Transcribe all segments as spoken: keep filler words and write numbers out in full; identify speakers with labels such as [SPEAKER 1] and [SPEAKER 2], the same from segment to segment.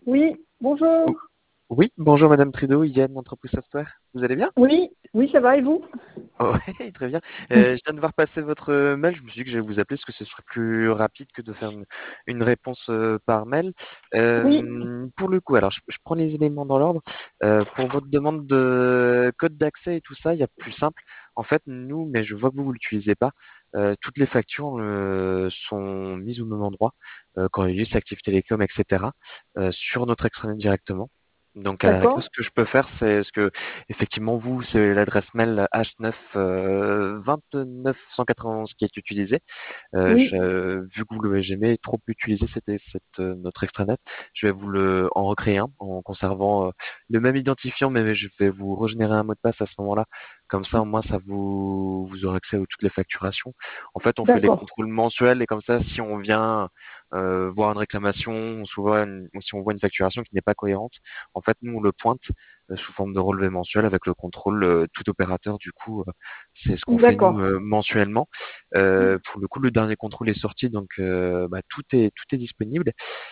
[SPEAKER 1] Oui,
[SPEAKER 2] O-
[SPEAKER 1] bonjour.
[SPEAKER 2] Oui, bonjour Madame Trudeau, Yann, Entreprise Software. Vous allez bien?
[SPEAKER 1] Oui, oui, ça va et vous?
[SPEAKER 2] Oh, ouais, très bien. Euh, je viens de voir passer votre euh, mail. Je me suis dit que j'allais vous appeler parce que ce serait plus rapide que de faire une, une réponse euh, par mail.
[SPEAKER 1] Oui,
[SPEAKER 2] Euh, pour le coup, alors je, je prends les éléments dans l'ordre. Euh, pour votre demande de code d'accès et tout ça, il y a plus simple. En fait, nous, mais je vois que vous vous l'utilisez pas. Euh, toutes les factures euh, sont mises au même endroit, euh, quand il y a Active Télécom, et cetera, euh, sur notre extranet directement. Donc à la rigueur,
[SPEAKER 1] d'accord.
[SPEAKER 2] ce que je peux faire, c'est ce que effectivement, vous, c'est l'adresse mail H neuf euh, vingt-neuf cent quatre-vingt-onze qui est utilisée. Euh,
[SPEAKER 1] Oui,
[SPEAKER 2] je- vu que vous l'avez jamais trop utilisé, c'était cette, euh, notre extranet, je vais vous le en recréer un en conservant euh, le même identifiant, mais je vais vous régénérer un mot de passe à ce moment-là. Comme ça, au moins, ça vous vous aurez accès à toutes les facturations. En fait, on fait les
[SPEAKER 1] d'accord.
[SPEAKER 2] contrôles mensuels et comme ça, si on vient euh, voir une réclamation, on se voit une- ou si on voit une facturation qui n'est pas cohérente, en fait, nous on le pointe euh, sous forme de relevé mensuel avec le contrôle euh, tout opérateur. Du coup, euh, c'est ce qu'on fait nous
[SPEAKER 1] D'accord.
[SPEAKER 2] euh, mensuellement. Euh, pour le coup, le dernier contrôle est sorti, donc euh, bah, tout est tout est disponible.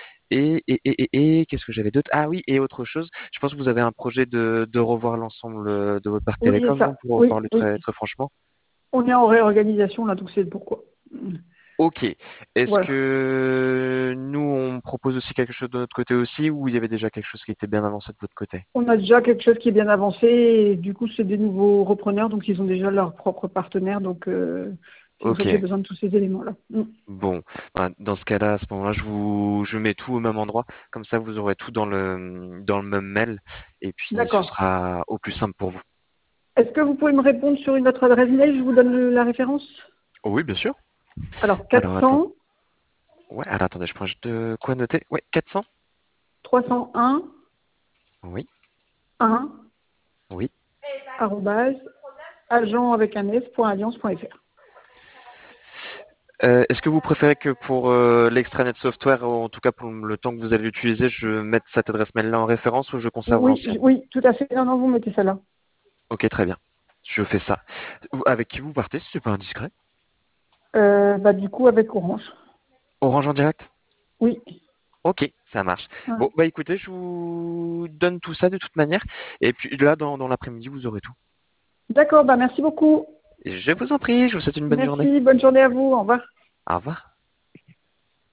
[SPEAKER 2] Et et et et, et qu'est-ce que j'avais d'autre? Ah oui, et autre chose. Je pense que vous avez un projet de de revoir l'ensemble euh, de votre parc
[SPEAKER 1] Oui, c'est
[SPEAKER 2] télécom, non?
[SPEAKER 1] ça.
[SPEAKER 2] Pour en
[SPEAKER 1] Oui,
[SPEAKER 2] parler
[SPEAKER 1] oui.
[SPEAKER 2] très très franchement.
[SPEAKER 1] On est en réorganisation là, donc c'est pourquoi.
[SPEAKER 2] Ok. Est-ce
[SPEAKER 1] Voilà.
[SPEAKER 2] que nous on propose aussi quelque chose de notre côté aussi, ou il y avait déjà quelque chose qui était bien avancé de votre côté?
[SPEAKER 1] On a déjà quelque chose qui est bien avancé et du coup, c'est des nouveaux repreneurs, donc ils ont déjà leur propre partenaire, donc euh, c'est pour ça que j'ai
[SPEAKER 2] Ok.
[SPEAKER 1] besoin de tous ces éléments-là. Mm.
[SPEAKER 2] Bon, bah, dans ce cas-là, à ce moment-là, je vous, je mets tout au même endroit. Comme ça, vous aurez tout dans le, dans le même mail. Et puis, ce
[SPEAKER 1] D'accord.
[SPEAKER 2] sera au plus simple pour vous.
[SPEAKER 1] Est-ce que vous pouvez me répondre sur une autre adresse mail? Je vous donne le- la référence.
[SPEAKER 2] Oh oui, bien sûr.
[SPEAKER 1] Alors,
[SPEAKER 2] Alors, attends.
[SPEAKER 1] quatre cents,
[SPEAKER 2] Ouais, alors attendez, je prends juste de quoi noter. Ouais, quatre cents.
[SPEAKER 1] trois cent un,
[SPEAKER 2] Oui,
[SPEAKER 1] un,
[SPEAKER 2] oui.
[SPEAKER 1] arrobase, agent avec un S, point alliance point F R.
[SPEAKER 2] Euh, est-ce que vous préférez que pour euh, l'extranet software, ou en tout cas pour le temps que vous allez l'utiliser, je mette cette adresse mail-là en référence ou je conserve
[SPEAKER 1] Oui, j-
[SPEAKER 2] l'ancienne?
[SPEAKER 1] oui, tout à fait. Non, non, vous mettez ça là.
[SPEAKER 2] Ok, très bien. Je fais ça. Vous- Avec qui vous partez, si c'est pas indiscret?
[SPEAKER 1] Euh, bah, du coup, avec Orange.
[SPEAKER 2] Orange en direct?
[SPEAKER 1] Oui.
[SPEAKER 2] Ok, ça marche.
[SPEAKER 1] Voilà.
[SPEAKER 2] Bon, bah écoutez, je vous donne tout ça de toute manière. Et puis là, dans, dans l'après-midi, vous aurez tout.
[SPEAKER 1] D'accord, bah, merci beaucoup.
[SPEAKER 2] Et je vous en prie, je vous souhaite une bonne journée.
[SPEAKER 1] Merci, bonne journée à vous. Au revoir.
[SPEAKER 2] Au revoir.